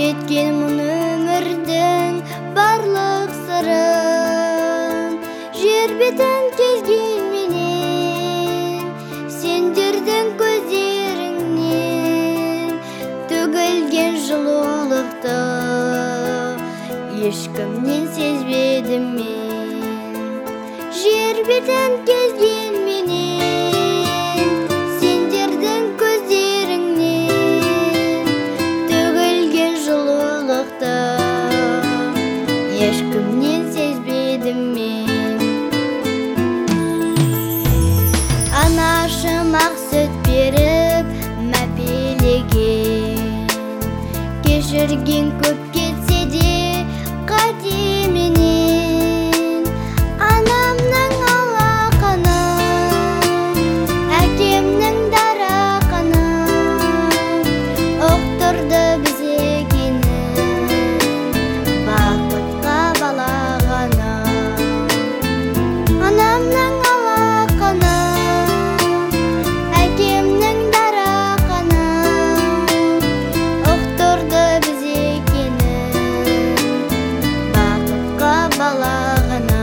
жеткен мұны өмірдің барлық сырын, жер бетін кезгенменен сендердің көздеріңнен төгілген жылулықты ешкімнен сезбедім мен. Жер бетін кезгенменен сендердің көздеріңнен төгілген жылулықты ешкімнен сезбедім мен. Анашым ақ сүт беріп мәпелеген, кешірген көп кетсе де қателменен. Анамның алақанын, әкемнің дарақанын ұқтырды біз екенін, бақытқа балағанын. Анамның алақанын, әкемнің дарақанын ұқтырды біз екенін, бақытқа балағанын.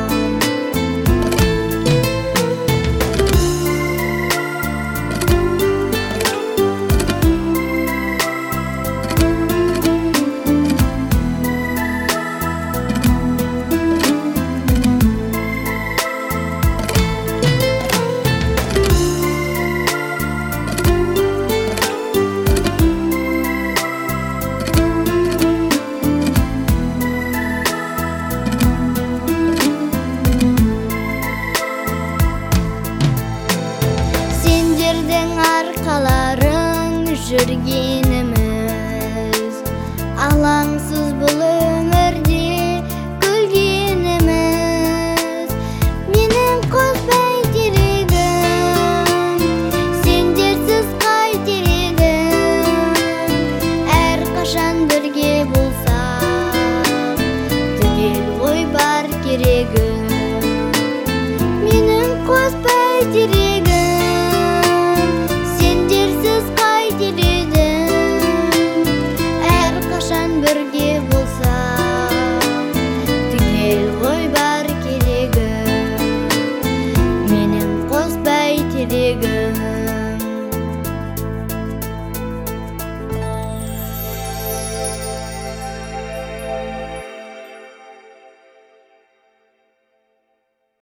Сендердің арқаларың жүргеніміз, алаңсыз бұл өмірде күлгеніміз. Менің қос бәйтерегім, сендерсіз қайтерегім. Әрқашан бірге болсақ, түгел ғой бар керегім. Менің қос бәйтерегім,